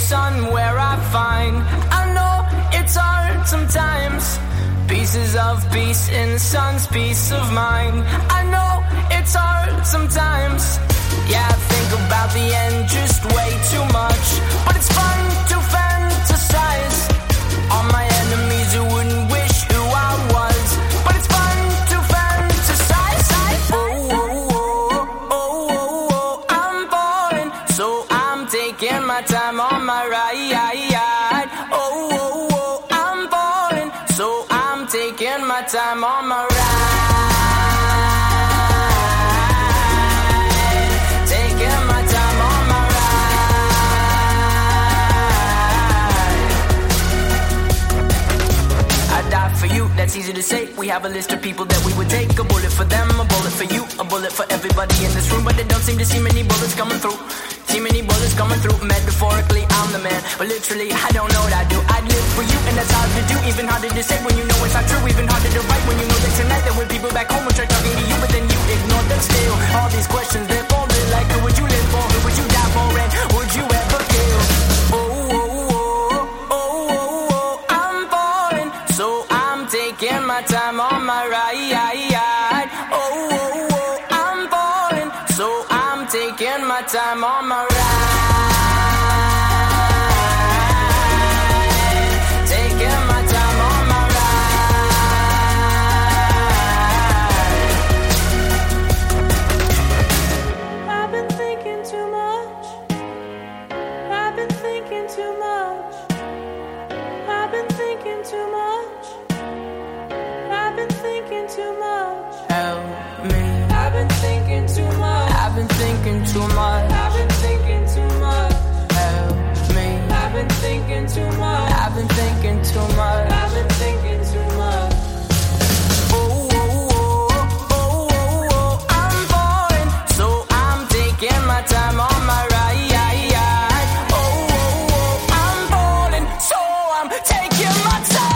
sun where I find. I know it's hard sometimes. Pieces of peace in the sun's peace of mind. I know it's hard sometimes. Yeah, I think about the end just way too much. But it's fun to fantasize on my enemies who wouldn't wish who I was. But it's fun to fantasize. Oh, oh, oh, oh, oh, oh, I'm falling, so I'm taking my time on my ride. Oh, oh, oh, I'm falling, so I'm taking my time on my ride. For you, that's easy to say. We have a list of people that we would take. A bullet for them, a bullet for you, a bullet for everybody in this room. But they don't seem to see many bullets coming through. See many bullets coming through. Metaphorically, I'm the man, but literally, I don't know what I do. I'd live for you, and that's hard to do. Even harder to say when you know it's not true. Even harder to write when you know that tonight there were people back home who tried talking to you, but then you ignored them still. All these questions, they're folded like who would you live for? Who would you die for? And would you ever kill? Oh, oh, oh, oh, oh, oh, I'm falling, so taking my time on my ride. Oh, oh, oh, I'm falling, so I'm taking my time on my ride. Taking my time on my ride. I've been thinking too much. I've been thinking too much. I've been thinking too much. I've been thinking too much. Help me. I've been thinking too much. I've been thinking too much. I've been thinking too much. Help me. I've been thinking too much. I've been thinking too much. I've been thinking too much. Oh, oh, oh, oh, oh, oh, I'm falling, so I'm taking my time on my ride. Oh, oh, oh, I'm falling, so I'm taking my time.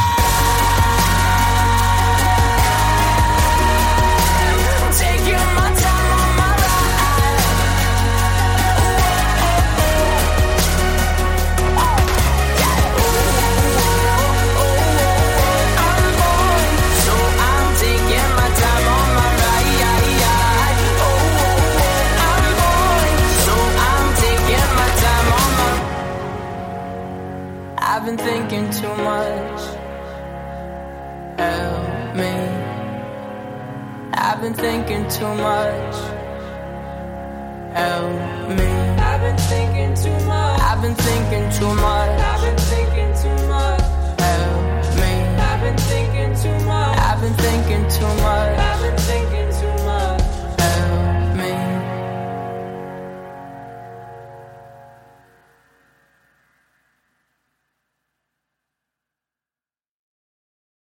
I've been thinking too much. Help me. I've been thinking too much. Help me. I've been thinking too much. I've been thinking too much.